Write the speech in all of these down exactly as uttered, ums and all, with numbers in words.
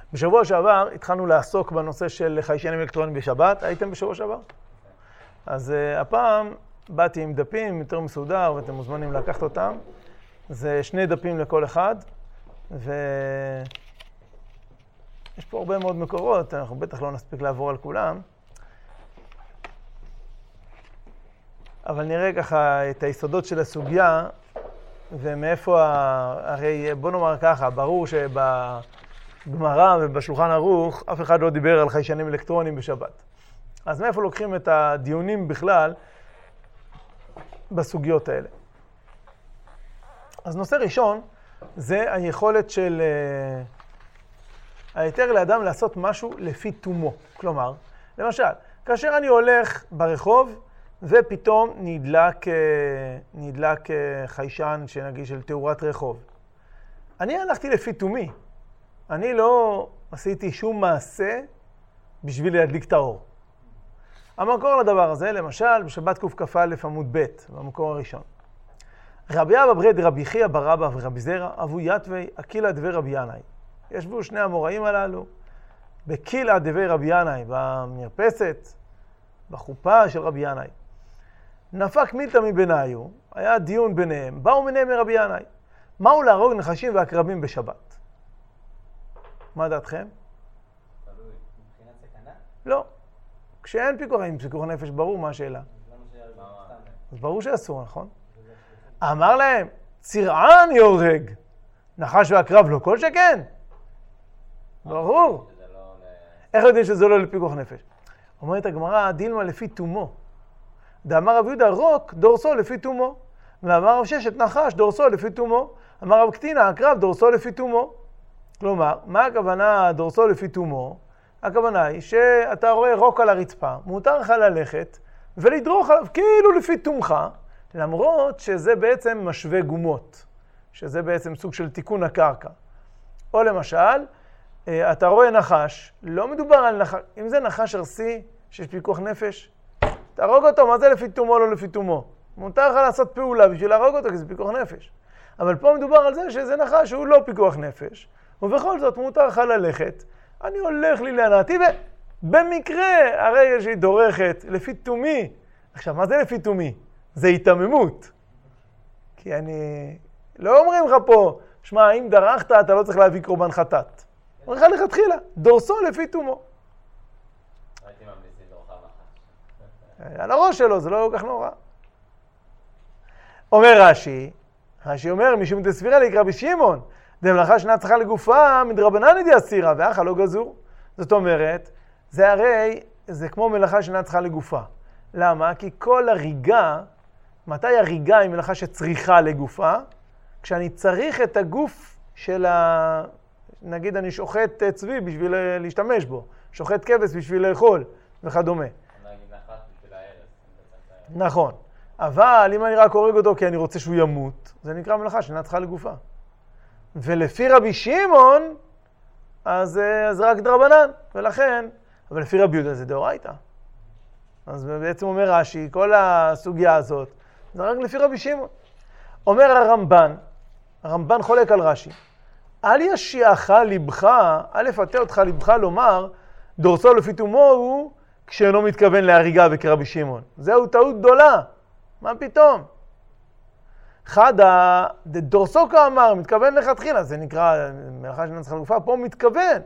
בשבוע שעבר התחלנו לעסוק בנושא של חיישנים אלקטרוניים בשבת. הייתם בשבוע שעבר? אז uh, הפעם באתי עם דפים יותר מסודר ואתם מוזמנים לקחת אותם. זה שני דפים לכל אחד, ויש פה הרבה מאוד מקורות, אנחנו בטח לא נספיק לעבור על כולם. אבל נראה ככה את היסודות של הסוגיה, ומאיפה, ה... הרי בוא נאמר ככה, ברור שבגמרא ובשולחן ערוך אף אחד לא דיבר על חיישנים אלקטרוניים בשבת. אז מאיפה לוקחים את הדיונים בכלל בסוגיות האלה? אז נושא ראשון זה היכולת של היתר לאדם לעשות משהו לפי תומו. כלומר, למשל, כאשר אני הולך ברחוב ופתאום נדלק, נדלק חיישן שנגיד של תאורת רחוב. אני הלכתי לפי תומי. אני לא עשיתי שום מעשה בשביל להדליק את האור. המקור לדבר הזה, למשל, בשבת קכ"א עמוד ב', במקור הראשון. רבי אבא ברי דרבי חייא בר אבא ורבי זרע, אבו יתווי אקילא דבי רבי ינאי. ישבו שני המוראים הללו בקילא דבי רבי ינאי, במרפסת, בחופה של רבי ינאי. נפק מילתא מבניו, היה דיון ביניהם, באו מיניהם מרבי ינאי. מהו להרוג נחשים ועקרבים בשבת? מה דעתכם? תלוי, מבחינת סכנה? לא. כשאין פיקוח, אם פיקוח נפש, ברור מה השאלה. אז ברור שאסור, נכון? אמר להם, צירען יורג, נחש ועקרב לא כל שכן. ברור. איך יודעים שזה לא לפיקוח נפש? אומרת הגמרא, דילמה לפי תומו. דאמר רב יהודה רוק דורסו לפי תומו. ואמר רב ששת נחש דורסו לפי תומו. אמר רב קטינה עקרב דורסו לפי תומו. כלומר, מה הכוונה דורסו לפי תומו? הכוונה היא שאתה רואה רוק על הרצפה, מותר לך ללכת ולדרוך עליו כאילו לפי תומך, למרות שזה בעצם משווה גומות, שזה בעצם סוג של תיקון הקרקע. או למשל, אתה רואה נחש, לא מדובר על נחש, אם זה נחש ארסי שיש פיקוח נפש, תהרוג אותו, מה זה לפי תומו או לא לפי תומו? מותר לך לעשות פעולה בשביל להרוג אותו, כי זה פיקוח נפש. אבל פה מדובר על זה שזה נחש שהוא לא פיקוח נפש, ובכל זאת מותר לך ללכת, אני הולך לי להנעתי, ובמקרה הרגל שהיא דורכת לפי תומי. עכשיו, מה זה לפי תומי? זה התאממות. כי אני... לא אומרים לך פה, שמע, אם דרכת, אתה לא צריך להביא קורבן חטאת. אומרים לך לכתחילה, דורסו לפי תומו. הייתי ממליץ לדורכה מחש. על הראש שלו, זה לא כל כך נורא. אומר רש"י, רש"י אומר, משום דסבירא ליקרא רבי שמעון, דמלאכה שאינה צריכה לגופה, מדרבנן ידיעה אסירה, ואחא לא גזור. זאת אומרת, זה הרי, זה כמו מלאכה שאינה צריכה לגופה. למה? כי כל הריגה, מתי הריגה היא מלאכה שצריכה לגופה? כשאני צריך את הגוף של ה... נגיד אני שוחט צבי בשביל להשתמש בו, שוחט כבש בשביל לאכול וכדומה. נכון. אבל אם אני רק הורג אותו כי אני רוצה שהוא ימות, זה נקרא מלאכה שאינה צריכה לגופה. ולפי רבי שמעון, אז זה רק דרבנן, ולכן, אבל לפי רבי יהודה זה דאורייתא. אז בעצם אומר רש"י, כל הסוגיה הזאת, זה רק לפי רבי שמעון. אומר הרמב"ן, הרמב"ן חולק על רש"י, אל ישיעך לבך, אל יפתה אותך לבך לומר, דורסו לפי תומו הוא, כשאינו מתכוון להריגה וכרבי שמעון. זהו טעות גדולה, מה פתאום? חדה, דורסו כאמר, מתכוון לכתחילה, זה נקרא מלאכה שאינה צריכה לגופה, פה הוא מתכוון.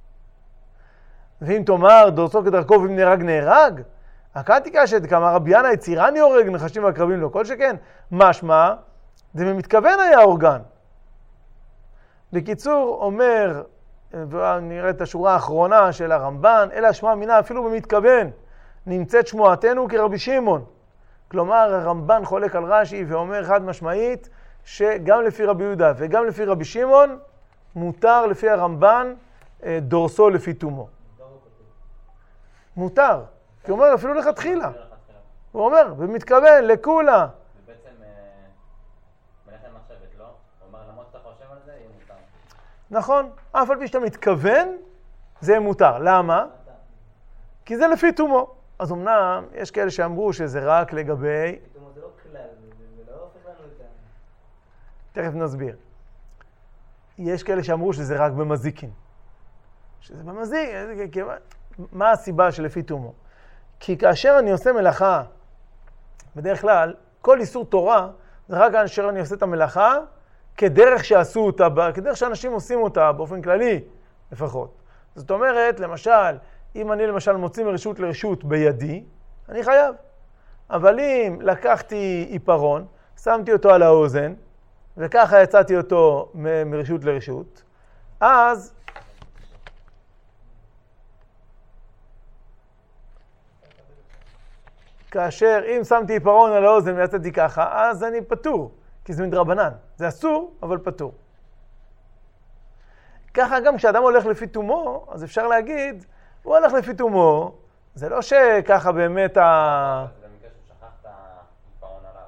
ואם תאמר, דורסו כדרכו ואם נהרג נהרג, הקאתי קשת, כאמר רבי ינאי, צירען יהורג, נחשים ועקרבים לא כל שכן, משמע, זה ממתכוון היה אורגן. בקיצור, אומר, ונראה את השורה האחרונה של הרמב"ן, אלא שמע מינה אפילו במתכוון, נמצאת שמועתנו כרבי שמעון. כלומר, הרמב"ן חולק על רש"י ואומר חד משמעית שגם לפי רבי יהודה וגם לפי רבי שמעון מותר לפי הרמב"ן דורסו לפי תומו. מותר. כי הוא אומר אפילו לכתחילה. הוא אומר, במתכוון, לכולה. ובעצם מלאכת מחשבת, לא? הוא אומר, למרות שאתה חושב על זה, יהיה מותר. נכון. אף על פי שאתה מתכוון, זה מותר. למה? כי זה לפי תומו. אז אמנם, יש כאלה שאמרו שזה רק לגבי... תומו זה לא כלל, זה לא הופך לנו את זה. תכף נסביר. יש כאלה שאמרו שזה רק במזיקין. שזה במזיק, מה הסיבה שלפי תומו? כי כאשר אני עושה מלאכה, בדרך כלל, כל איסור תורה, זה רק כאשר אני עושה את המלאכה, כדרך שעשו אותה, כדרך שאנשים עושים אותה, באופן כללי, לפחות. זאת אומרת, למשל, אם אני למשל מוציא מרשות לרשות בידי, אני חייב. אבל אם לקחתי עיפרון, שמתי אותו על האוזן, וככה יצאתי אותו מרשות לרשות, אז כאשר אם שמתי עיפרון על האוזן ויצאתי ככה, אז אני פטור, כי זה מדרבנן. זה אסור, אבל פטור. ככה גם כשאדם הולך לפי תומו, אז אפשר להגיד, הוא הולך לפי תומו, זה לא שככה באמת ה... זה במקרה שהוא שכח את העיפרון עליו.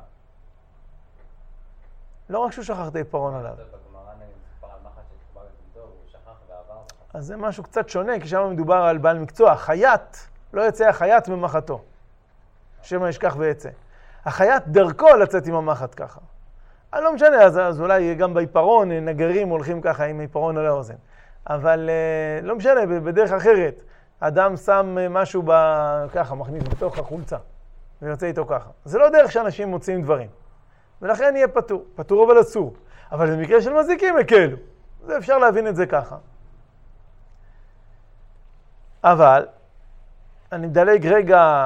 לא רק שהוא שכח את העיפרון עליו. בגמרא מסופר על מחט שתקבע בביתו, הוא שכח ועבר. אז זה משהו קצת שונה, כי שם מדובר על בעל מקצוע. חייט, לא יצא החייט ממחתו. שמא ישכח ויצא. החייט דרכו לצאת עם המחט ככה. אני לא משנה, אז, אז אולי גם בעיפרון נגרים הולכים ככה עם עיפרון על האוזן. אבל uh, לא משנה, בדרך אחרת. אדם שם משהו ב... ככה, מכניס בתוך החולצה, ויוצא איתו ככה. זה לא דרך שאנשים מוצאים דברים. ולכן יהיה פטור. פטור אבל אסור. אבל במקרה של מזיקים הקלו. זה אפשר להבין את זה ככה. אבל, אני מדלג רגע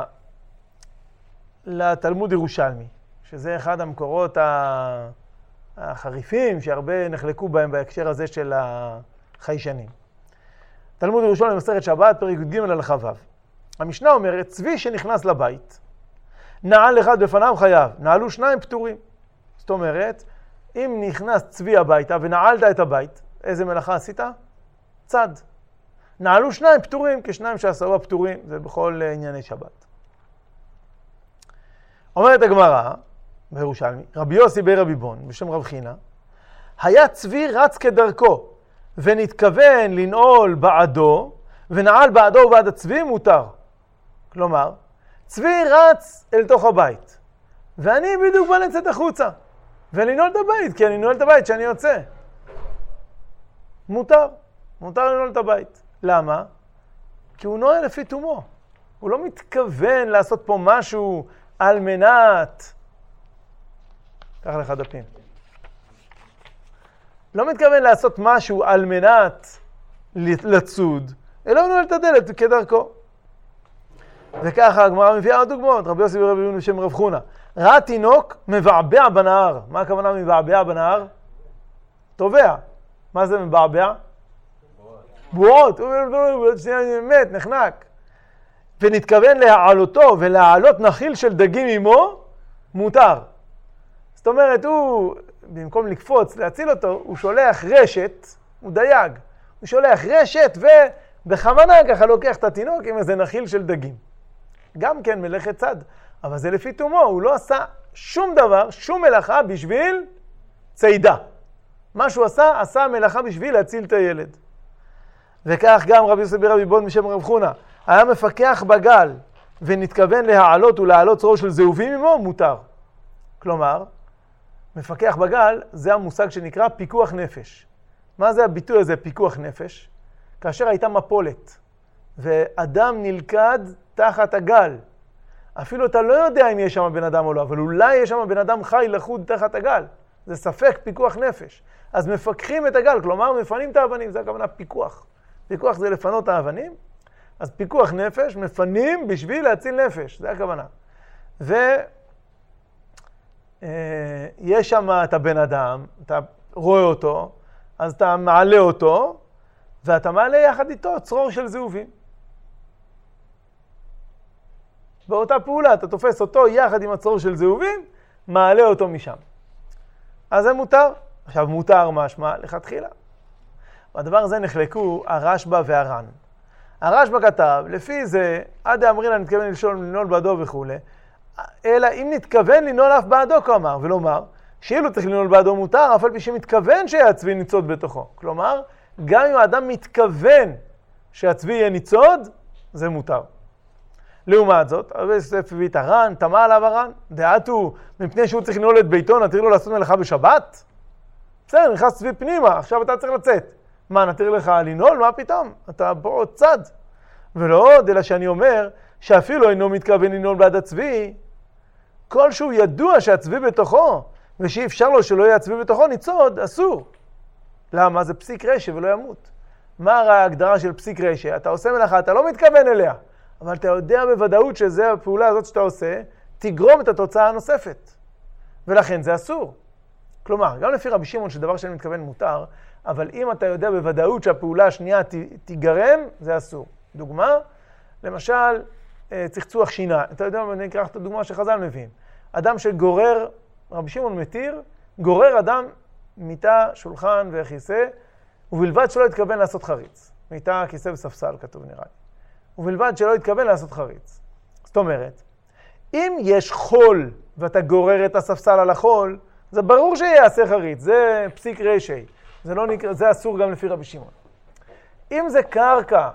לתלמוד ירושלמי, שזה אחד המקורות החריפים שהרבה נחלקו בהם בהקשר הזה של החיישנים. תלמוד ירושלמי במסכת שבת, פרק י"ג הלכה ו'. המשנה אומרת, צבי שנכנס לבית, נעל אחד בפניו חייב, נעלו שניים פטורים. זאת אומרת, אם נכנס צבי הביתה ונעלת את הבית, איזה מלאכה עשית? צד. נעלו שניים פטורים, כשניים שעשרה פטורים, זה בכל ענייני שבת. אומרת הגמרא בירושלמי, רבי יוסי בר רביבון, בשם רב חינה, היה צבי רץ כדרכו, ונתכוון לנעול בעדו, ונעל בעדו ובעד הצבי מותר. כלומר, צבי רץ אל תוך הבית, ואני בדיוק בא לצאת החוצה, ולנעול את הבית, כי אני נועל את הבית שאני יוצא. מותר, מותר לנעול את הבית. למה? כי הוא נועל לפי תומו. הוא לא מתכוון לעשות פה משהו על מנת... קח לך דפים. לא מתכוון לעשות משהו על מנת לצוד, אלא הוא נועל את הדלת כדרכו. וככה הגמרא מביאה עוד דוגמאות. רבי יוסי בר רביבון בשם רב חונה. ראה תינוק מבעבע בנהר. מה הכוונה מבעבע בנהר? טובע. מה זה מבעבע? בועות. הוא שנייה מת, נחנק. ונתכוון להעלותו ולהעלות נחיל של דגים עמו, מותר. זאת אומרת, הוא, במקום לקפוץ, להציל אותו, הוא שולח רשת, הוא דייג. הוא שולח רשת ובכוונה ככה לוקח את התינוק עם איזה נחיל של דגים. גם כן מלאכת צד, אבל זה לפי תומו, הוא לא עשה שום דבר, שום מלאכה בשביל צידה. מה שהוא עשה, עשה מלאכה בשביל להציל את הילד. וכך גם רבי יוסי בר רביבון בשם רב חונה, היה מפקח בגל ונתכוון להעלות ולהעלות צרור של זהובים עמו, מותר. כלומר, מפקח בגל זה המושג שנקרא פיקוח נפש. מה זה הביטוי הזה, פיקוח נפש? כאשר הייתה מפולת ואדם נלכד תחת הגל. אפילו אתה לא יודע אם יש שם בן אדם או לא, אבל אולי יש שם בן אדם חי לחוד תחת הגל. זה ספק פיקוח נפש. אז מפקחים את הגל, כלומר מפנים את האבנים, זה הכוונה פיקוח. פיקוח זה לפנות את האבנים, אז פיקוח נפש מפנים בשביל להציל נפש, זה הכוונה. ויש שם את הבן אדם, אתה רואה אותו, אז אתה מעלה אותו, ואתה מעלה יחד איתו צרור של זהובים. באותה פעולה אתה תופס אותו יחד עם הצרור של זהובים, מעלה אותו משם. אז זה מותר. עכשיו מותר משמע לכתחילה. בדבר הזה נחלקו הרשב"א והר"ן. הרשב"א כתב, לפי זה, עד האמרינא נתכוון לנעול בעדו וכו', אלא אם נתכוון לנעול אף בעדו, כלומר, ולומר, שאילו צריך לנעול בעדו מותר, אף על פי שמתכוון שהצבי ניצוד בתוכו. כלומר, גם אם האדם מתכוון שהצבי יהיה ניצוד, זה מותר. לעומת זאת, רבי יוסף הביא את הר"ן, תמה עליו הר"ן, דעתו, מפני שהוא צריך לנעול את ביתו, נתיר לו לעשות מלאכה בשבת? בסדר, נכנס צבי פנימה, עכשיו אתה צריך לצאת. מה, נתיר לך לנעול? מה פתאום? אתה פה עוד צד. ולא עוד, אלא שאני אומר שאפילו אינו מתכוון לנעול בעד הצבי, כלשהו ידוע שהצבי בתוכו, ושאי אפשר לו שלא יהיה הצבי בתוכו, ניצוד, אסור. למה? זה פסיק רשע ולא ימות. מה ההגדרה של פסיק רשע? אתה עושה מלאכה, אתה לא מתכוון אליה, אבל אתה יודע בוודאות שזה הפעולה הזאת שאתה עושה, תגרום את התוצאה הנוספת. ולכן זה אסור. כלומר, גם לפי רבי שמעון שדבר שאני מתכוון מותר, אבל אם אתה יודע בוודאות שהפעולה השנייה ת, תיגרם, זה אסור. דוגמה, למשל, צחצוח שיניים. אתה יודע, אני אקרא את הדוגמה שחז"ל מביאים. אדם שגורר, רבי שמעון מתיר, גורר אדם מיטה, שולחן וכיסא, ובלבד שלא יתכוון לעשות חריץ. מיטה, כיסא וספסל, כתוב נראה לי. ובלבד שלא יתכוון לעשות חריץ. זאת אומרת, אם יש חול ואתה גורר את הספסל על החול, זה ברור שיעשה חריץ, זה פסיק רשעי. זה, לא נקרא, זה אסור גם לפי רבי שמעון. אם זה קרקע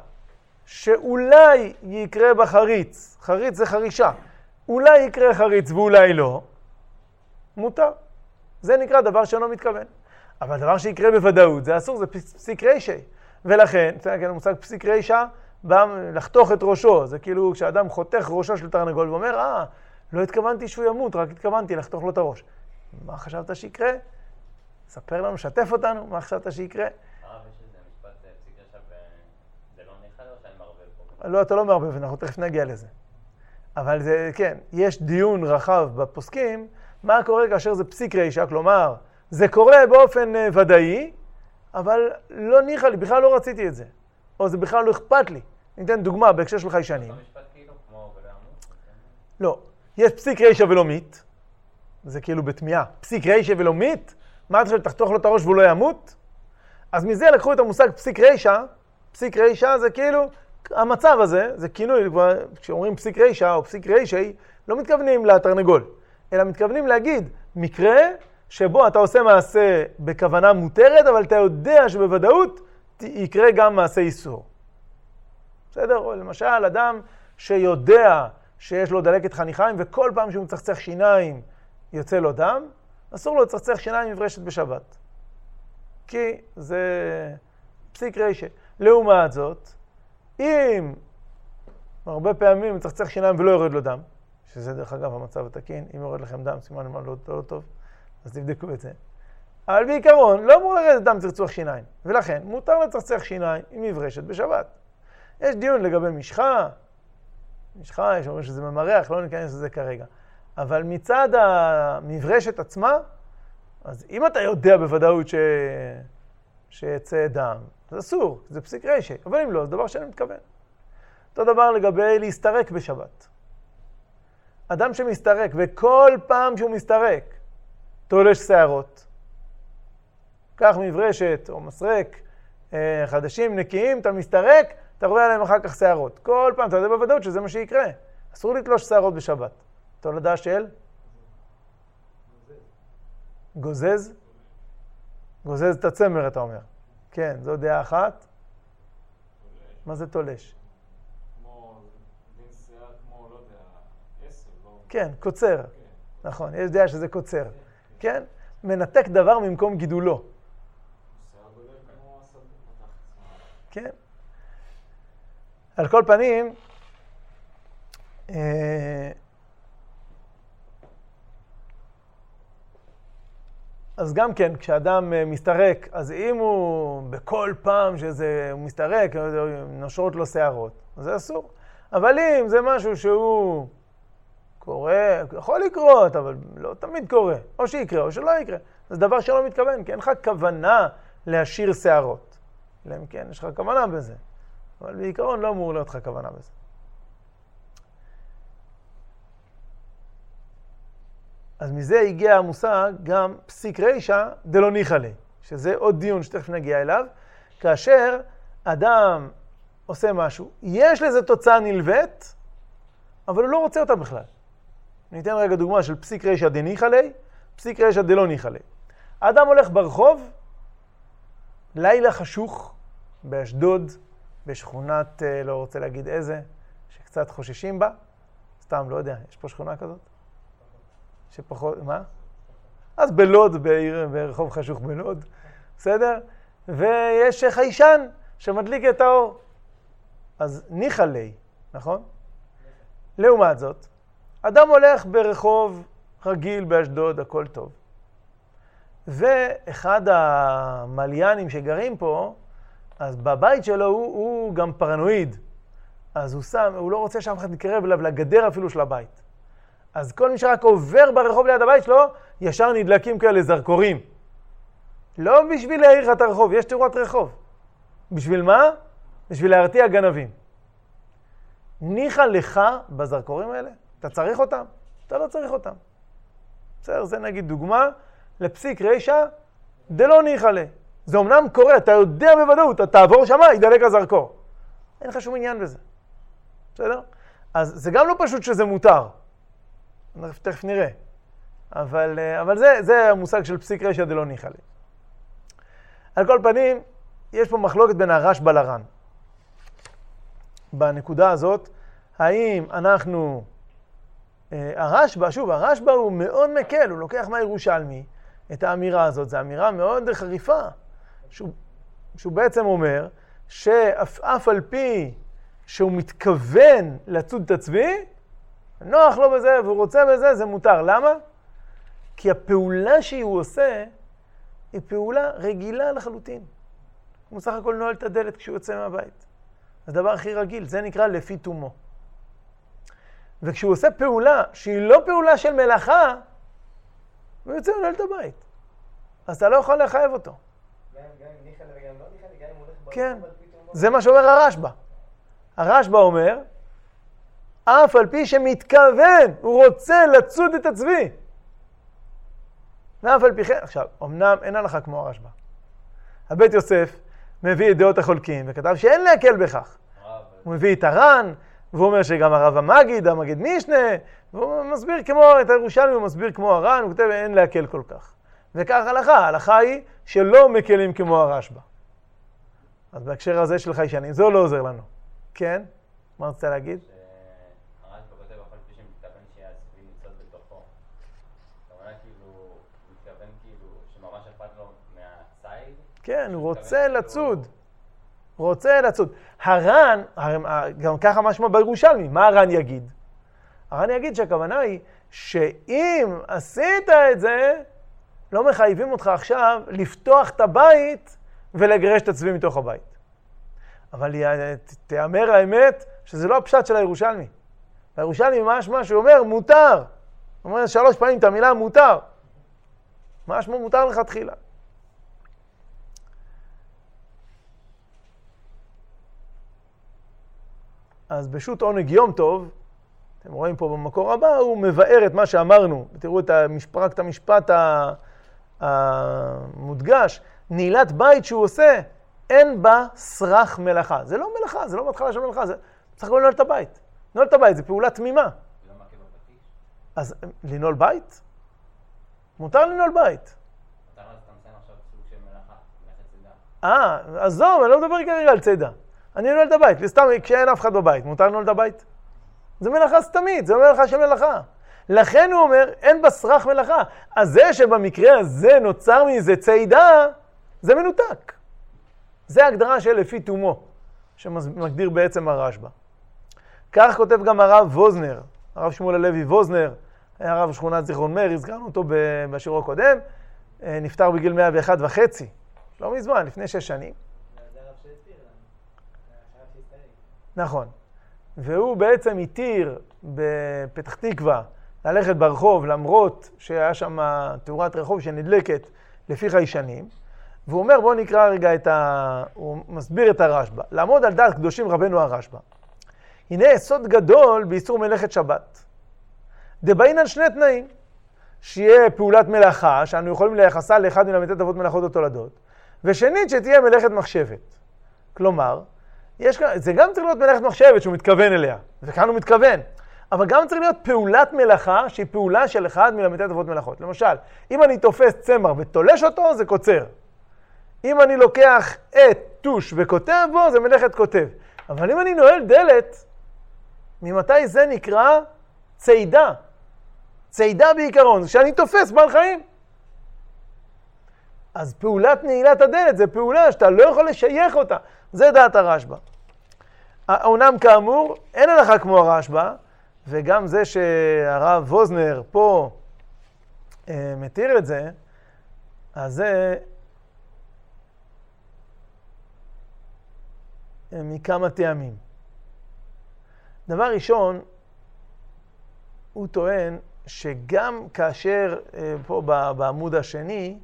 שאולי יקרה בחריץ, חריץ זה חרישה, אולי יקרה חריץ ואולי לא, מותר. זה נקרא דבר שאינו מתכוון. אבל דבר שיקרה בוודאות, זה אסור, זה פסיק רשעי. ולכן, כן, המושג פסיק רשע, בא לחתוך את ראשו. זה כאילו כשאדם חותך ראשו של תרנגול ואומר, אה, לא התכוונתי שהוא ימות, רק התכוונתי לחתוך לו את הראש. מה חשבת שיקרה? ספר לנו, שתף אותנו, מה חשבת שיקרה? הרב, יש איזה משפט פסיק רשע וזה לא ניחא או שאני מערבב פה? לא, אתה לא מערבב, אנחנו תכף נגיע לזה. אבל זה, כן, יש דיון רחב בפוסקים, מה קורה כאשר זה פסיק רשע, כלומר, זה קורה באופן ודאי, אבל לא ניחא לי, בכלל לא רציתי את זה. או זה בכלל לא אכפת לי. ניתן דוגמה בהקשר של חיישנים. לא משפט כאילו כמו ולא ימות? לא. יש פסיק רשע ולא מת. זה כאילו בתמיהה. פסיק רשע ולא מת? מה אתה חושב, תחתוך לו את הראש והוא לא ימות? אז מזה לקחו את המושג פסיק רשע. פסיק רשע זה כאילו, המצב הזה, זה כינוי, כשאומרים פסיק רשע או פסיק רשעי, לא מתכוונים לתרנגול, אלא מתכוונים להגיד מקרה שבו אתה עושה מעשה בכוונה מותרת, אבל אתה יודע שבוודאות יקרה גם מעשה איסור. בסדר? או למשל, אדם שיודע שיש לו דלקת חניכיים, וכל פעם שהוא מצחצח שיניים יוצא לו דם, אסור לו לצחצח שיניים עם ברשת בשבת. כי זה פסיק רשע. לעומת זאת, אם הרבה פעמים מצחצח שיניים ולא יורד לו דם, שזה דרך אגב המצב התקין, אם יורד לכם דם, סימן מה לא, לא טוב, אז תבדקו את זה. אבל בעיקרון, לא אמור לרדת דם צחצוח שיניים. ולכן, מותר לצחצח שיניים עם מברשת בשבת. יש דיון לגבי משחה. משחה, יש אומרים שזה ממרח, לא ניכנס לזה כרגע. אבל מצד המברשת עצמה, אז אם אתה יודע בוודאות ש... שיצא דם, זה אסור, זה פסיק רשע. אבל אם לא, זה דבר שאני מתכוון. אותו דבר לגבי להסתרק בשבת. אדם שמסתרק, וכל פעם שהוא מסתרק, תולש שערות. כך מברשת או מסרק, חדשים, נקיים, אתה מסתרק, אתה רואה עליהם אחר כך שערות. כל פעם, אתה יודע בוודאות שזה מה שיקרה. אסור לתלוש שערות בשבת. תולדה של? גוזז? גוזז את הצמר, אתה אומר. כן, זו דעה אחת. מה זה תולש? כמו, בין שיער כמו, לא יודע, עשר, לא... כן, קוצר. נכון, יש דעה שזה קוצר. כן? מנתק דבר ממקום גידולו. כן. על כל פנים, אז גם כן, כשאדם מסתרק, אז אם הוא בכל פעם שזה הוא מסתרק, נושרות לו שערות, אז זה אסור. אבל אם זה משהו שהוא קורה, יכול לקרות, אבל לא תמיד קורה, או שיקרה או שלא יקרה, זה דבר שלא מתכוון, כי אין לך כוונה להשאיר שערות. אלא אם כן, יש לך כוונה בזה. אבל בעיקרון לא אמור להיות לך כוונה בזה. אז מזה הגיע המושג גם פסיק רשע דלא ניחא ליה, שזה עוד דיון שתכף נגיע אליו, כאשר אדם עושה משהו, יש לזה תוצאה נלווית, אבל הוא לא רוצה אותה בכלל. ניתן רגע דוגמה של פסיק רשע דניחא ליה, פסיק רשע דלא ניחא ליה. האדם הולך ברחוב, לילה חשוך, באשדוד, בשכונת, לא רוצה להגיד איזה, שקצת חוששים בה, סתם, לא יודע, יש פה שכונה כזאת? שפחות, מה? אז בלוד, בעיר, ברחוב חשוך בלוד, בסדר? ויש חיישן שמדליק את האור. אז ניחא לי, נכון? לעומת זאת, אדם הולך ברחוב רגיל באשדוד, הכל טוב. ואחד המליינים שגרים פה, אז בבית שלו הוא, הוא גם פרנואיד. אז הוא שם, הוא לא רוצה שאף אחד נקרב אליו לגדר אפילו של הבית. אז כל מי שרק עובר ברחוב ליד הבית שלו, ישר נדלקים כאלה זרקורים. לא בשביל להעיר לך את הרחוב, יש תאורת רחוב. בשביל מה? בשביל להרתיע גנבים. ניחא לך בזרקורים האלה? אתה צריך אותם? אתה לא צריך אותם. בסדר, זה נגיד דוגמה לפסיק רישא דלא ניחא לה. זה אומנם קורה, אתה יודע בוודאות, אתה תעבור שמה, ידלק הזרקור. אין לך שום עניין בזה. בסדר? אז זה גם לא פשוט שזה מותר. תכף נראה. אבל, אבל זה, זה המושג של פסיק רישא דלא ניחא לה. על כל פנים, יש פה מחלוקת בין הרשב"א לר"ן. בנקודה הזאת, האם אנחנו... הרשב"א, שוב, הרשב"א הוא מאוד מקל, הוא לוקח מהירושלמי את האמירה הזאת. זו אמירה מאוד חריפה, שהוא, שהוא בעצם אומר שאף אף על פי שהוא מתכוון לצוד את הצבי, נוח לו בזה והוא רוצה בזה, זה מותר. למה? כי הפעולה שהוא עושה היא פעולה רגילה לחלוטין. הוא סך הכל נועל את הדלת כשהוא יוצא מהבית. זה הדבר הכי רגיל, זה נקרא לפי תומו. וכשהוא עושה פעולה שהיא לא פעולה של מלאכה, הוא יוצא לנהל את הבית. אז אתה לא יכול לחייב אותו. גם אם ניחא לה וגם לא ניחא לה, גם אם הוא הולך ברחוב כן, על פי תומו. זה מה שאומר הרשב"א. הרשב"א אומר, אף על פי שמתכוון, הוא רוצה לצוד את הצבי. ואף על פי כן, עכשיו, אמנם אין הלכה כמו הרשב"א. הבית יוסף מביא את דעות החולקים, וכתב שאין להקל בכך. הוא מביא את הר"ן, והוא אומר שגם הרב המגיד, המגיד משנה, והוא מסביר כמו, את הירושלמי הוא מסביר כמו הר"ן, הוא כותב אין להקל כל כך. וכך הלכה, ההלכה היא שלא מקלים כמו הרשב"א. אז בהקשר הזה של חיישנים, זה לא עוזר לנו. כן? מה רצית להגיד? שהרשב"א כותב אף על פי שמתכוון שהצבי נמצאת בתוכו. הכוונה כאילו, הוא מתכוון כאילו שממש אכפת לו מהציד. כן, הוא רוצה לצוד. רוצה לצוד. הר"ן, גם ככה משמע בירושלמי, מה הר"ן יגיד? הר"ן יגיד שהכוונה היא שאם עשית את זה, לא מחייבים אותך עכשיו לפתוח את הבית ולגרש את הצבי מתוך הבית. אבל תאמר האמת שזה לא הפשט של הירושלמי. הירושלמי משמע שהוא אומר מותר. הוא אומר שלוש פעמים את המילה מותר. משמע מותר לך תחילה. אז בשו"ת עונג יום טוב, אתם רואים פה במקור הבא, הוא מבאר את מה שאמרנו. תראו את המשפט, את המשפט המודגש. נעילת בית שהוא עושה, אין בה סרח מלאכה. זה לא מלאכה, זה לא מתחלה של מלאכה, זה צריך גם לנעול את הבית. לנעול את הבית, זה פעולה תמימה. למה כאילו פטיש? אז לנעול בית? מותר לנעול בית. אתה רואה, אתה מסיים עכשיו סוג של מלאכה, מלאכת צידה. אה, עזוב, אני לא מדבר כרגע על צידה. אני נועל את הבית, סתם כשאין אף אחד בבית, מותר לנעול את הבית? זה מלאכה סתמית, זה מלאכה של מלאכה. לכן הוא אומר, אין בסרח מלאכה. אז זה שבמקרה הזה נוצר מזה צידה, זה מנותק. זה ההגדרה של לפי תומו, שמגדיר בעצם הרשב"א. כך כותב גם הרב ווזנר, הרב שמואל הלוי ווזנר, היה רב שכונת זיכרון מאיר, הזכרנו אותו בשיעור הקודם, נפטר בגיל מאה ואחת וחצי, לא מזמן, לפני שש שנים. נכון. והוא בעצם התיר בפתח תקווה ללכת ברחוב, למרות שהיה שם תאורת רחוב שנדלקת לפי חיישנים. והוא אומר, בואו נקרא רגע את ה... הוא מסביר את הרשב"א. לעמוד על דעת קדושים רבנו הרשב"א. הנה יסוד גדול באיסור מלאכת שבת. דבעינן שני תנאים. שיהיה פעולת מלאכה, שאנו יכולים לייחסה לאחד מן ל"ט אבות מלאכות ותולדות. ושנית, שתהיה מלאכת מחשבת. כלומר, יש, זה גם צריך להיות מלאכת מחשבת שהוא מתכוון אליה, וכאן הוא מתכוון. אבל גם צריך להיות פעולת מלאכה שהיא פעולה של אחד מל"ט אבות מלאכות. למשל, אם אני תופס צמר ותולש אותו, זה קוצר. אם אני לוקח את טוש וכותב בו, זה מלאכת כותב. אבל אם אני נועל דלת, ממתי זה נקרא צידה? צידה בעיקרון, כשאני תופס בעל חיים. אז פעולת נעילת הדלת זה פעולה שאתה לא יכול לשייך אותה. זה דעת הרשב"א. אומנם כאמור, אין הלכה כמו הרשב"א, וגם זה שהרב ווזנר פה אה, מתיר את זה, אז זה אה, מכמה טעמים. דבר ראשון, הוא טוען שגם כאשר אה, פה בעמוד השני,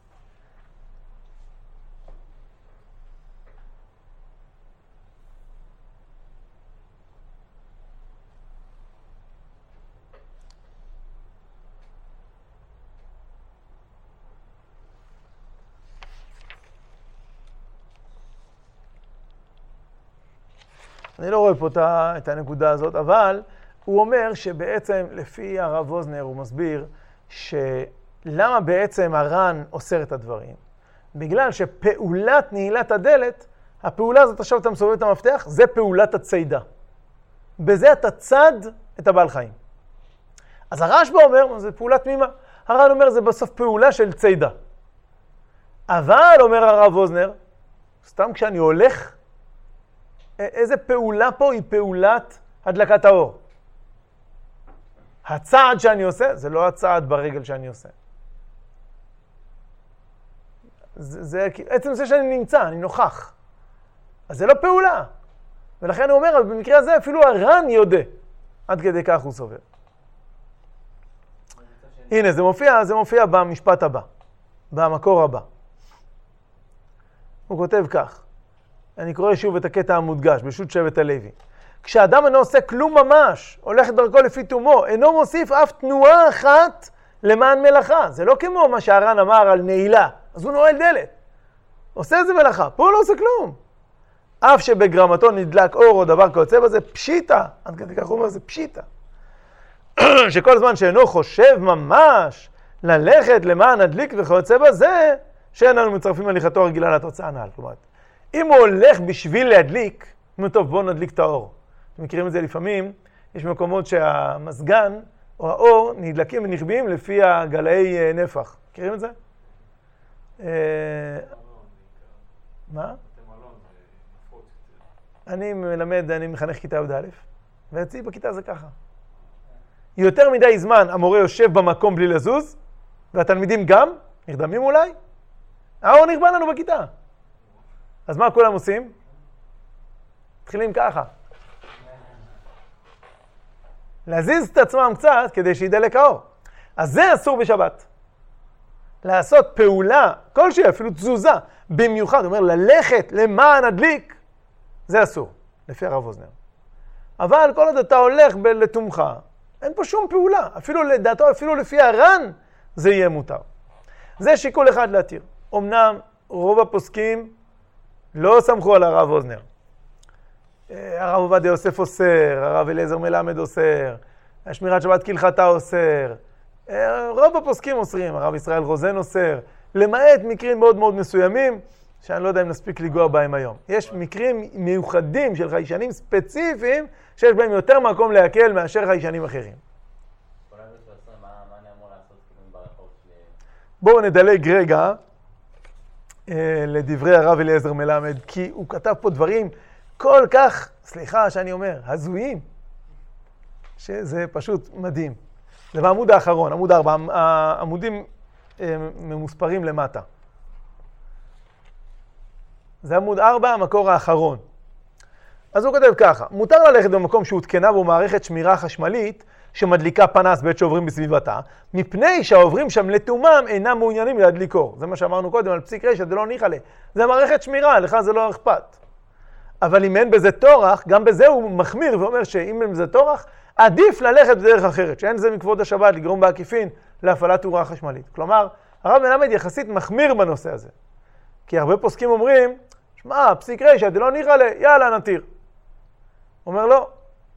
אני לא רואה פה את הנקודה הזאת, אבל הוא אומר שבעצם לפי הרב ווזנר הוא מסביר שלמה בעצם הר"ן אוסר את הדברים. בגלל שפעולת נעילת הדלת, הפעולה הזאת עכשיו אתה מסובב את המפתח, זה פעולת הצידה. בזה אתה צד את הבעל חיים. אז הרשב"א אומר, זה פעולת תמימה. הר"ן אומר, זה בסוף פעולה של צידה. אבל, אומר הרב ווזנר, סתם כשאני הולך, איזה פעולה פה היא פעולת הדלקת האור. הצעד שאני עושה, זה לא הצעד ברגל שאני עושה. זה, זה עצם זה שאני נמצא, אני נוכח. אז זה לא פעולה. ולכן הוא אומר, במקרה הזה אפילו הר"ן יודע. עד כדי כך הוא סובר. הנה, זה מופיע, זה מופיע במשפט הבא, במקור הבא. הוא כותב כך, אני קורא שוב את הקטע המודגש, בשו"ת שבט הלוי. כשאדם אינו עושה כלום ממש, הולך דרכו לפי תומו, אינו מוסיף אף תנועה אחת למען מלאכה. זה לא כמו מה שהר"ן אמר על נעילה, אז הוא נועל דלת. עושה איזה מלאכה, פה הוא לא עושה כלום. אף שבגרמתו נדלק אור או דבר כיוצא בזה, פשיטה. עד כדי כך הוא אומר, זה פשיטה. שכל זמן שאינו חושב ממש ללכת למען הדליק וכיוצא בזה, שאין לנו מצרפים הליכתו הרגילה לתוצאה הנ"ל. כלומר, אם הוא הולך בשביל להדליק, נו טוב, בואו נדליק את האור. אתם מכירים את זה לפעמים, יש מקומות שהמסגן או האור נדלקים ונכבים לפי הגלאי נפח. מכירים את זה? מה? אני מלמד, אני מחנך כיתה י"א, ואצלי בכיתה זה ככה. יותר מדי זמן המורה יושב במקום בלי לזוז, והתלמידים גם, נרדמים אולי, האור נכבה לנו בכיתה. אז מה כולם עושים? מתחילים ככה. להזיז את עצמם קצת כדי שידלק האור. אז זה אסור בשבת. לעשות פעולה, כלשהי, אפילו תזוזה, במיוחד, הוא אומר, ללכת למען הדליק, זה אסור, לפי הרב ווזנר. אבל כל עוד אתה הולך לתומך, אין פה שום פעולה. אפילו לדעתו, אפילו לפי הר"ן, זה יהיה מותר. זה שיקול אחד להתיר. אמנם רוב הפוסקים לא סמכו על הרב ווזנר. הרב עובדיה יוסף אוסר, הרב אליעזר מלמד אוסר, שמירת שבת כהלכתה אוסר. רוב הפוסקים אוסרים, הרב ישראל רוזן אוסר, למעט מקרים מאוד מאוד מסוימים, שאני לא יודע אם נספיק לגוע בהם היום. יש מקרים מיוחדים של חיישנים ספציפיים, שיש בהם יותר מקום להקל מאשר חיישנים אחרים. בואו נדלג רגע אה, לדברי הרב אליעזר מלמד, כי הוא כתב פה דברים כל כך, סליחה שאני אומר, הזויים, שזה פשוט מדהים. זה בעמוד האחרון, עמוד ארבע, העמודים אה, ממוספרים למטה. זה עמוד ארבע, המקור האחרון. אז הוא כותב ככה, מותר ללכת במקום שהותקנה בו מערכת שמירה חשמלית שמדליקה פנס בעת שעוברים בסביבתה, מפני שהעוברים שם לתומם אינם מעוניינים להדליק אור. זה מה שאמרנו קודם על פסיק רשת, זה לא ניחא לה. זה מערכת שמירה, לך זה לא אכפת. אבל אם אין בזה תורח, גם בזה הוא מחמיר ואומר שאם אין בזה תורח, עדיף ללכת בדרך אחרת, שאין זה מכבוד השבת לגרום בעקיפין להפעלת תאורה חשמלית. כלומר, הרב מלמד יחסית מחמיר בנושא הזה. כי הרבה פוסקים אומרים, שמע, פסיק רשת, זה לא ניחא לה, יאללה, נתיר. אומר לא.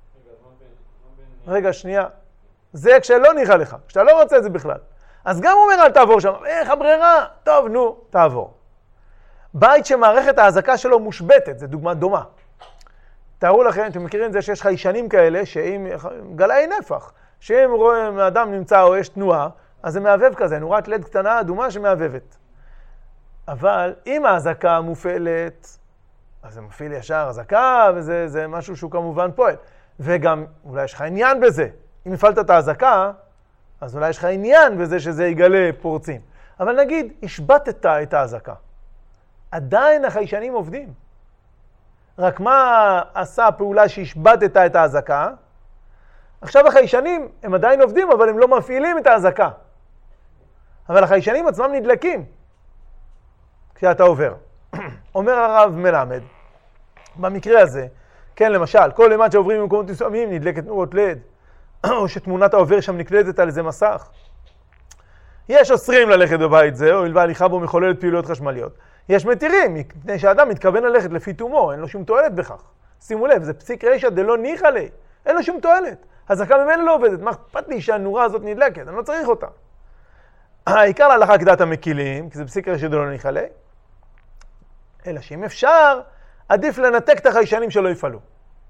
רגע, שנייה. זה כשלא ניחא לך, כשאתה לא רוצה את זה בכלל. אז גם הוא אומר, אל תעבור שם. איך הברירה? טוב, נו, תעבור. בית שמערכת ההזקה שלו מושבטת, זה דוגמה דומה. תארו לכם, אתם מכירים את זה שיש חיישנים כאלה, שאם גלאי נפח, שאם רואים אדם נמצא או יש תנועה, אז זה מעבב כזה, נורת לד קטנה אדומה שמעבבת. אבל אם ההזקה מופעלת, אז זה מפעיל ישר הזקה, וזה זה משהו שהוא כמובן פועל. וגם אולי יש לך עניין בזה. אם הפעלת את ההזקה, אז אולי יש לך עניין בזה שזה יגלה פורצים. אבל נגיד, השבטת את ההזקה. עדיין החיישנים עובדים. רק מה עשה הפעולה שהשבטת את ההזקה? עכשיו החיישנים הם עדיין עובדים, אבל הם לא מפעילים את ההזקה. אבל החיישנים עצמם נדלקים כשאתה עובר. אומר הרב מלמד, במקרה הזה, כן, למשל, כל אימת שעוברים במקומות מסוימים נדלקת נורות לד, או שתמונת העובר שם נקלטת על איזה מסך. יש אוסרים ללכת בבית זה, או הלווה הליכה בו מחוללת פעילויות חשמליות. יש מתירים, מפני שהאדם מתכוון ללכת לפי תומו, אין לו שום תועלת בכך. שימו לב, זה פסיק רישא דלא ניחא ליה, אין לו שום תועלת. הזקה ממנו לא עובדת, מה אכפת לי שהנורה הזאת נדלקת, אני לא צריך אותה. העיקר להלכה כדעת המקילים, כי זה פסיק רישא דלא ניחא ליה, אלא שאם אפשר, עדיף לנתק את החיישנים שלא יפעלו.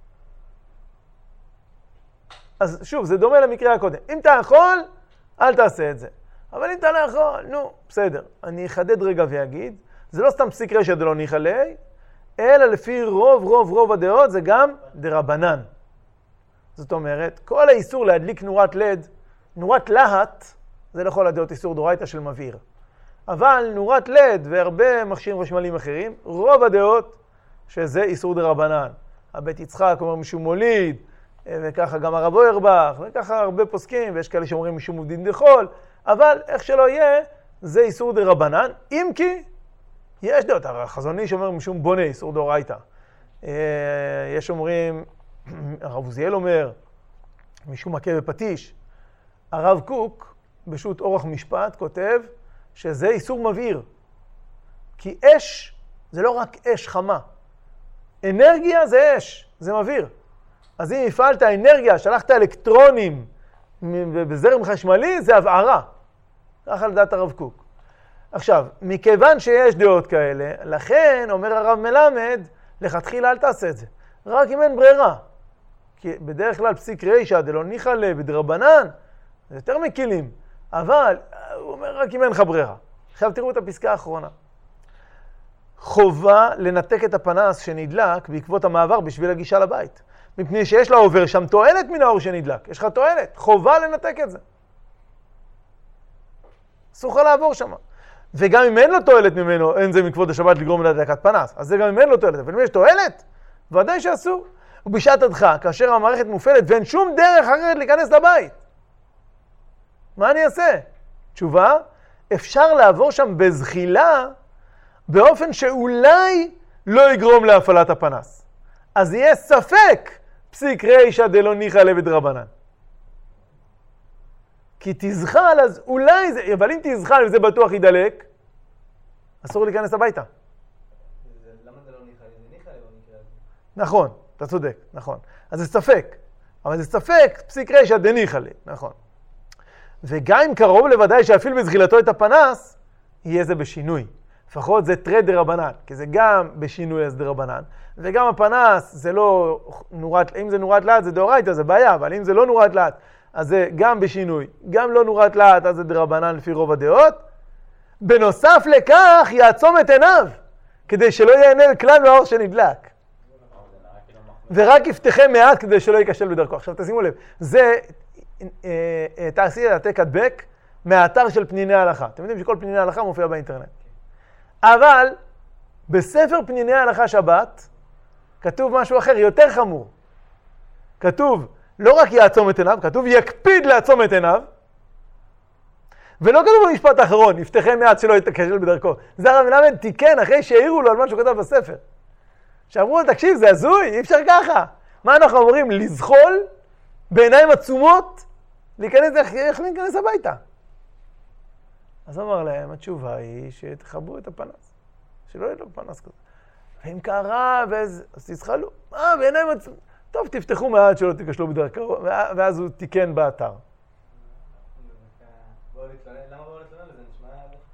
אז שוב, זה דומה למקרה הקודם. אם אתה יכול, אל תעשה את זה. אבל אם אתה לא יכול, נו, בסדר. אני אחדד רגע ויגיד, זה לא סתם פסיק רישא דלא ניחא ליה, אלא לפי רוב רוב רוב הדעות זה גם דרבנן. זאת אומרת, כל האיסור להדליק נורת לד, נורת להט, זה לכל הדעות איסור דורייתא של מבעיר. אבל נורת לד והרבה מכשירים חשמליים אחרים, רוב הדעות שזה איסור דרבנן. הבית יצחק אומר משום מוליד, וככה גם הרב אוירבך, וככה הרבה פוסקים, ויש כאלה שאומרים משום עובדין דחול, אבל איך שלא יהיה, זה איסור דרבנן, אם כי יש דעות, החזון איש אומר משום בונה, איסור דאורייתא. יש אומרים, הרב עוזיאל אומר, משום מכה בפטיש. הרב קוק, בשו"ת אורח משפט, כותב שזה איסור מבעיר. כי אש זה לא רק אש חמה. אנרגיה זה אש, זה מבעיר. אז אם הפעלת אנרגיה, שלחת אלקטרונים בזרם חשמלי, זה הבערה. ככה לדעת הרב קוק. עכשיו, מכיוון שיש דעות כאלה, לכן אומר הרב מלמד, לכתחילה אל תעשה את זה. רק אם אין ברירה. כי בדרך כלל פסיק רישא דלא ניחא ליה בדרבנן, זה יותר מקילים. אבל הוא אומר רק אם אין לך ברירה. עכשיו תראו את הפסקה האחרונה. חובה לנתק את הפנס שנדלק בעקבות המעבר בשביל הגישה לבית. מפני שיש לה עובר שם תועלת מן האור שנדלק. יש לך תועלת. חובה לנתק את זה. אסור לך לעבור שם. וגם אם אין לו תועלת ממנו, אין זה מכבוד השבת לגרום להדלקת פנס. אז זה גם אם אין לו תועלת. אבל אם יש תועלת, ודאי שאסור. ובשעת הדחה, כאשר המערכת מופעלת ואין שום דרך אחרת להיכנס לבית. מה אני אעשה? תשובה, אפשר לעבור שם בזחילה, באופן שאולי לא יגרום להפעלת הפנס. אז יהיה ספק פסיק רישא דלא ניחא ליה בדרבנן. כי תזחל, אז אולי זה, אבל אם תזחל וזה בטוח ידלק, אסור להיכנס הביתה. למה זה לא ניחא ליה? זה ניחא ליה במקרה הזה. נכון, אתה צודק, נכון. אז זה ספק, אבל זה ספק פסיק רישא דניחא ליה, נכון. וגם אם קרוב לוודאי שאפעיל בזחילתו את הפנס, יהיה זה בשינוי. לפחות זה תרי דרבנן, כי זה גם בשינוי אז דרבנן, וגם הפנס זה לא נורת, אם זה נורת להט זה דאורייתא, זה בעיה, אבל אם זה לא נורת להט, אז זה גם בשינוי, גם לא נורת להט, אז זה דרבנן לפי רוב הדעות. בנוסף לכך יעצום את עיניו, כדי שלא ייהנה כלל מהאור שנדלק. ורק יפתחם מעט כדי שלא ייכשל בדרכו. עכשיו תשימו לב, זה תעשי העתק הדבק מהאתר של פניני ההלכה. אתם יודעים שכל פניני ההלכה מופיע באינטרנט. אבל בספר פניני ההלכה שבת כתוב משהו אחר, יותר חמור. כתוב לא רק יעצום את עיניו, כתוב יקפיד לעצום את עיניו, ולא כתוב במשפט האחרון, יפתחם מעט שלא יתכשל בדרכו. זה הרב מלמד תיקן אחרי שהעירו לו על מה שהוא כתב בספר. שאמרו לו, תקשיב, זה הזוי, אי אפשר ככה. מה אנחנו אומרים? לזחול בעיניים עצומות, להיכנס, איך להיכנס הביתה? אז אמר להם, התשובה היא שתחברו את הפנס, שלא יהיה לו פנס כזה. ואם קרה, ואז, אז תזחלו. אה, בעיניים עצומות. טוב, תפתחו מעט שלא תיכשלו בדרכו, ואז הוא תיקן באתר. למה בואו להתלונן? זה נשמע דווקא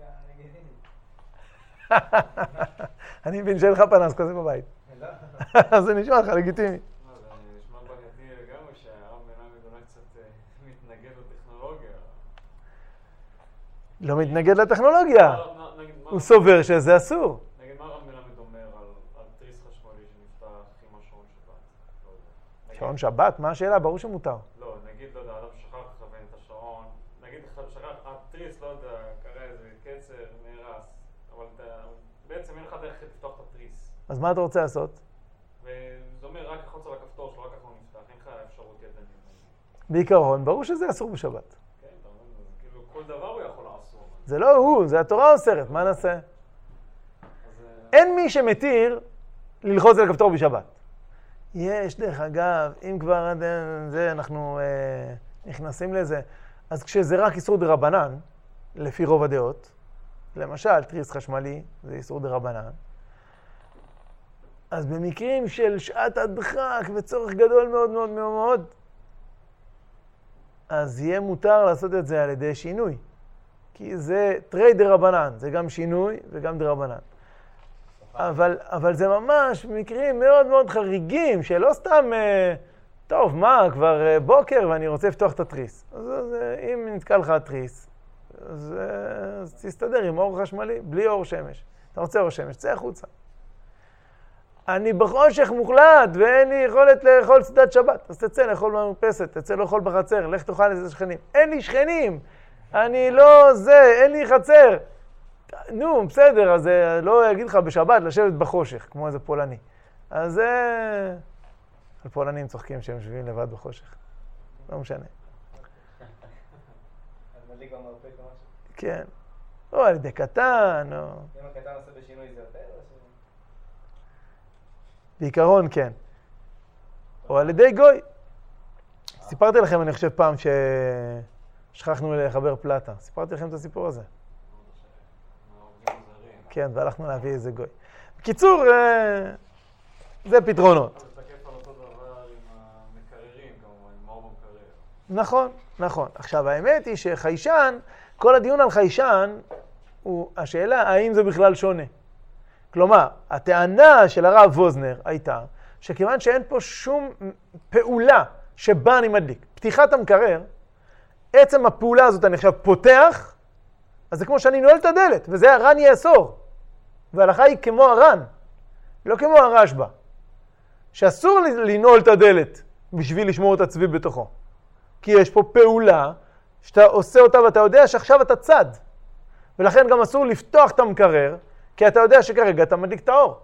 לגיטימי. אני מבין שאין לך פנס כזה בבית. לא. אז זה נשמע לך לגיטימי. זה נשמע בעייתי לגמרי שהרב מלמד אולי קצת מתנגד לטכנולוגיה. לא מתנגד לטכנולוגיה. הוא סובר שזה אסור. נגיד, מה רב מלמד אומר על על תריס חשמלי שנפתח עם השעון שבת? לא יודע. נגיד- שעון שבת? מה השאלה? ברור שמותר. לא, נגיד, לא יודע, אדם שכח לכוון את השעון, נגיד שכח, התריס, לא יודע, קרה איזה קצר, נהרס, אבל אתה, בעצם אין לך דרך לפתוח את התריס. אז מה אתה רוצה לעשות? וזה אומר, רק לחוץ על הכפתור שלו, רק ככה הוא נפתח, אין לך אפשרות ידנית. בעיקרון, ברור שזה אסור בשבת. כן, אתה אומר, זה כאילו, כל דבר הוא יכול לעשות. זה לא הוא, זה התורה אוסרת, מה נעשה? אז... אין מי שמתיר ללחוץ על הכפתור בשבת. יש, דרך אגב, אם כבר זה, אנחנו אה, נכנסים לזה, אז כשזה רק איסור דרבנן, לפי רוב הדעות, למשל, תריס חשמלי, זה איסור דרבנן, אז במקרים של שעת הדחק וצורך גדול מאוד מאוד מאוד מאוד, אז יהיה מותר לעשות את זה על ידי שינוי. כי זה תרי דרבנן, זה גם שינוי וגם דרבנן. אבל, אבל זה ממש מקרים מאוד מאוד חריגים, שלא סתם, אה, טוב, מה, כבר אה, בוקר ואני רוצה לפתוח את התריס. אז, אז אה, אם נתקע לך התריס, אז, אה, אז תסתדר עם אור חשמלי, בלי אור שמש. אתה רוצה אור שמש, צא החוצה. אני בחושך מוחלט ואין לי יכולת לאכול סעודת שבת. אז תצא לאכול במרפסת, תצא לאכול בחצר, לך תאכל איזה שכנים. אין לי שכנים, אני לא זה, אין לי חצר. נו, בסדר, אז לא אגיד לך בשבת לשבת בחושך, כמו איזה פולני. אז זה... על פולנים צוחקים שהם שווים לבד בחושך. לא משנה. אז מדליק במרפק או משהו? כן. או על ידי קטן, או... אם הקטן עושה בשינוי זה יותר או ש... בעיקרון כן. או על ידי גוי. סיפרתי לכם, אני חושב פעם ששכחנו לחבר פלטה. סיפרתי לכם את הסיפור הזה. כן, והלכנו להביא איזה גוי. בקיצור, זה פתרונות. זה תקף על אותו דבר עם המקררים, כמובן, עם אור במקרר. נכון, נכון. עכשיו, האמת היא שחיישן, כל הדיון על חיישן, הוא השאלה האם זה בכלל שונה. כלומר, הטענה של הרב ווזנר הייתה, שכיוון שאין פה שום פעולה שבה אני מדליק, פתיחת המקרר, עצם הפעולה הזאת אני עכשיו פותח, אז זה כמו שאני נועל את הדלת, וזה הר"ן יאסור. וההלכה היא כמו הר"ן, לא כמו הרשב"א, שאסור לנעול את הדלת בשביל לשמור את הצביב בתוכו. כי יש פה פעולה שאתה עושה אותה ואתה יודע שעכשיו אתה צד. ולכן גם אסור לפתוח את המקרר, כי אתה יודע שכרגע אתה מדליק את האור.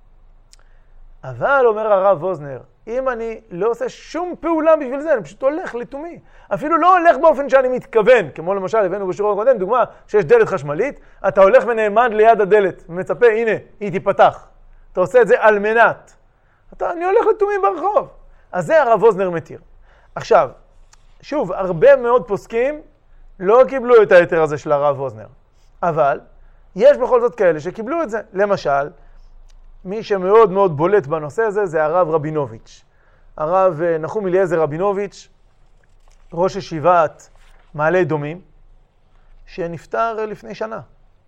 אבל, אומר הרב ווזנר, אם אני לא עושה שום פעולה בשביל זה, אני פשוט הולך לתומי. אפילו לא הולך באופן שאני מתכוון, כמו למשל, הבאנו בשיעור הקודם, דוגמה שיש דלת חשמלית, אתה הולך ונעמד ליד הדלת, ומצפה, הנה, היא תיפתח. אתה עושה את זה על מנת. אתה, אני הולך לתומי ברחוב. אז זה הרב ווזנר מתיר. עכשיו, שוב, הרבה מאוד פוסקים לא קיבלו את היתר הזה של הרב ווזנר. אבל יש בכל זאת כאלה שקיבלו את זה. למשל, מי שמאוד מאוד בולט בנושא הזה זה הרב רבינוביץ'. הרב נחום אליעזר רבינוביץ', ראש ישיבת מעלה אדומים, שנפטר לפני שנה.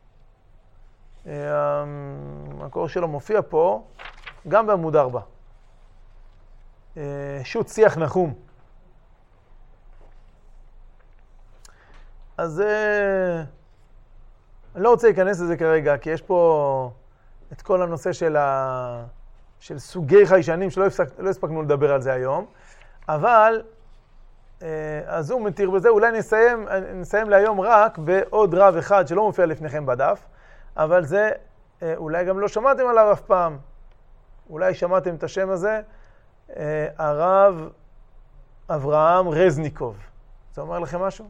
המקור שלו מופיע פה, גם בעמוד ארבע. שו"ת שיח נחום. אז אני לא רוצה להיכנס לזה כרגע, כי יש פה את כל הנושא של, ה... של סוגי חיישנים, שלא הפסק... לא הספקנו לדבר על זה היום, אבל אז הוא מתיר בזה. אולי נסיים, נסיים להיום רק בעוד רב אחד שלא מופיע לפניכם בדף, אבל זה, אולי גם לא שמעתם עליו אף פעם, אולי שמעתם את השם הזה, הרב אברהם רזניקוב. זה אומר לכם משהו?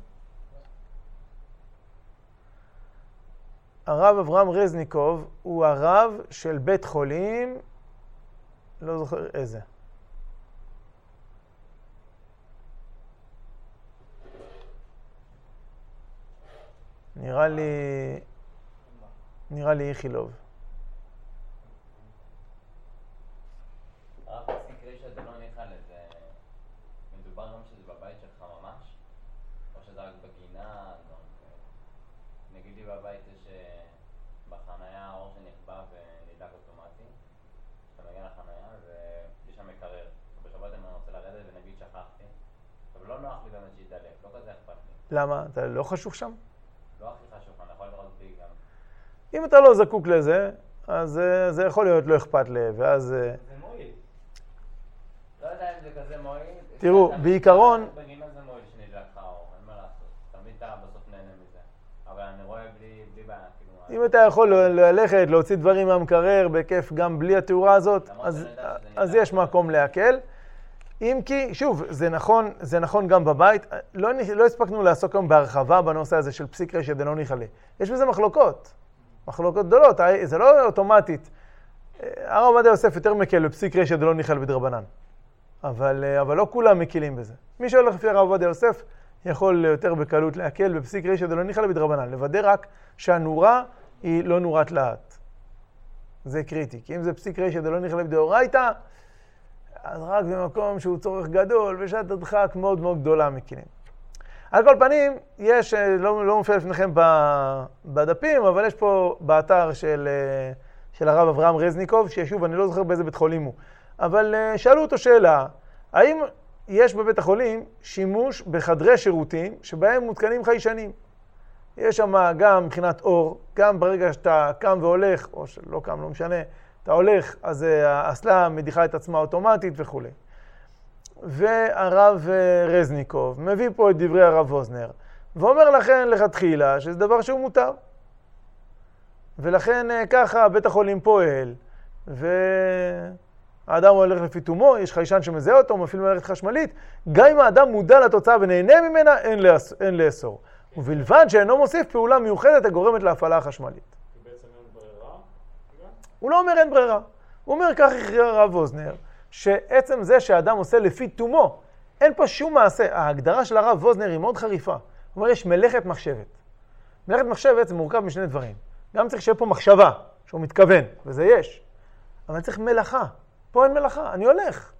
הרב אברהם רזניקוב הוא הרב של בית חולים, לא זוכר איזה. נראה לי, נראה לי איכילוב. הרב פסיק רישא דלא ניחא לזה, מדובר גם שזה בבית שלך ממש? או שזה רק בגינה? נגיד לי בבית יש בחנייה אור שנכבה ונדלק אוטומטי, אתה מגיע לחנייה ויש שם מקרר, בשבת אני רוצה לרדת ונגיד שכחתי, אבל לא נוח לי באמת שידלק, לא כזה אכפת לי. למה? אתה לא חשוך שם? לא הכי חשוב, אני יכול לראות בי גם. אם אתה לא זקוק לזה, אז זה יכול להיות לא אכפת לי, ואז... זה מועיל. לא יודע אם זה כזה מועיל. תראו, בעיקרון... בגינה זה מועיל שנדלק לך אור, אין מה לעשות. תמיד אתה בסוף נהנה מזה. אבל אני רואה בלי בעיה, כאילו... אם אתה יכול ללכת, להוציא דברים מהמקרר בכיף גם בלי התאורה הזאת, אז, אז יש מקום להקל. אם כי, שוב, זה נכון, זה נכון גם בבית. לא, לא הספקנו לעסוק היום בהרחבה בנושא הזה של פסיק רשת דלא ניחלה. יש בזה מחלוקות. מחלוקות גדולות, זה לא אוטומטית. הרב עובדיה יוסף יותר מקל בפסיק רשת דלא ניחלה בדרבנן. אבל, אבל לא כולם מקילים בזה. מי שהולך לפי הרב עובדיה יוסף יכול יותר בקלות להקל בפסיק רשת דלא ניחלה בדרבנן. לוודא רק שהנורה היא לא נורת להט. זה קריטי. כי אם זה פסיק רשת דלא ניחלה בדאורייתא, אז רק במקום שהוא צורך גדול ושעת הדחק מאוד מאוד גדולה מקילים. על כל פנים, יש, לא, לא מופיע לפניכם בדפים, אבל יש פה באתר של, של הרב אברהם רזניקוב, ששוב, אני לא זוכר באיזה בית חולים הוא, אבל שאלו אותו שאלה, האם יש בבית החולים שימוש בחדרי שירותים שבהם מותקנים חיישנים? יש שם גם מבחינת אור, גם ברגע שאתה קם והולך, או שלא קם, לא משנה, אתה הולך, אז האסלה מדיחה את עצמה אוטומטית וכו'. והרב רזניקוב מביא פה את דברי הרב ווזנר, ואומר לכן לכתחילה שזה דבר שהוא מותר. ולכן ככה בית החולים פועל, והאדם הולך לפי תומו, יש חיישן שמזהה אותו, מפעיל מלאכת חשמלית, גם אם האדם מודע לתוצאה ונהנה ממנה, אין, לאס, אין לאסור. ובלבד שאינו מוסיף פעולה מיוחדת הגורמת להפעלה החשמלית. בעצם אין ברירה? הוא לא אומר אין ברירה. הוא אומר כך הכריע הרב ווזנר, שעצם זה שהאדם עושה לפי תומו, אין פה שום מעשה. ההגדרה של הרב ווזנר היא מאוד חריפה. הוא אומר, יש מלאכת מחשבת. מלאכת מחשבת זה מורכב משני דברים. גם צריך שיהיה פה מחשבה, שהוא מתכוון, וזה יש. אבל צריך מלאכה. פה אין מלאכה, אני הולך.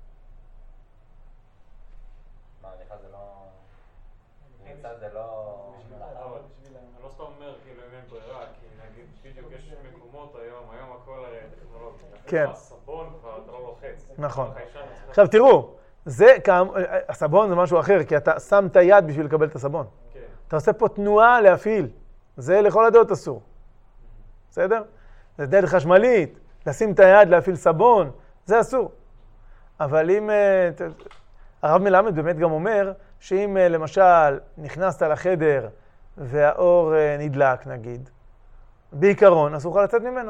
מה, לך זה לא... נמצא זה לא... אני לא סתם אומר כאילו אם אין ברירה, כי נגיד בדיוק יש מקומות היום, היום הכל הרי טכנולוגיה. כן. הסבון כבר אתה לא לוחץ. נכון. עכשיו תראו, זה כאמ... הסבון זה משהו אחר, כי אתה שם את היד בשביל לקבל את הסבון. כן. אתה עושה פה תנועה להפעיל. זה לכל הדעות אסור. בסדר? זה דלת חשמלית, לשים את היד להפעיל סבון, זה אסור. אבל אם... הרב מלמד באמת גם אומר, שאם למשל נכנסת לחדר והאור נדלק נגיד, בעיקרון אסור לך לצאת ממנו.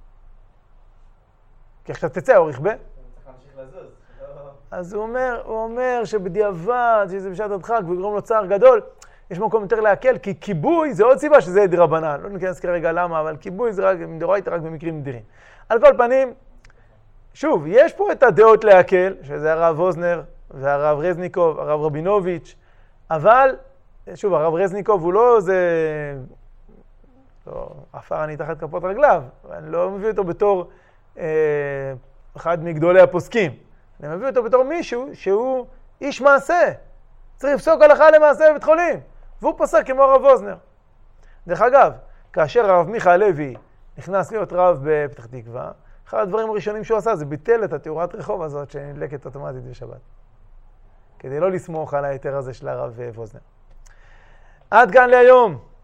כי עכשיו תצא, האור יכבה. צריך להמשיך לזוז. אז הוא אומר, הוא אומר שבדיעבד, שזה בשעת הדחק וגורם לו צער גדול, יש מקום יותר להקל, כי כיבוי זה עוד סיבה שזה דרבנן. לא ניכנס כרגע למה, אבל כיבוי זה רק מדאורייתא, רק במקרים נדירים. על כל פנים, שוב, יש פה את הדעות להקל, שזה הרב ווזנר והרב רזניקוב, הרב רבינוביץ', אבל, שוב, הרב רזניקוב הוא לא זה... לא, עפר אני תחת כפות רגליו, אני לא מביא אותו בתור אה, אחד מגדולי הפוסקים. אני מביא אותו בתור מישהו שהוא איש מעשה. צריך לפסוק הלכה למעשה בבית חולים. והוא פסק כמו הרב ווזנר. דרך אגב, כאשר הרב מיכה הלוי נכנס להיות רב בפתח תקווה, אחד הדברים הראשונים שהוא עשה זה ביטל את התאורת רחוב הזאת שנדלקת אוטומטית בשבת. כדי לא לסמוך על היתר הזה של הרב ווזנר. עד כאן להיום.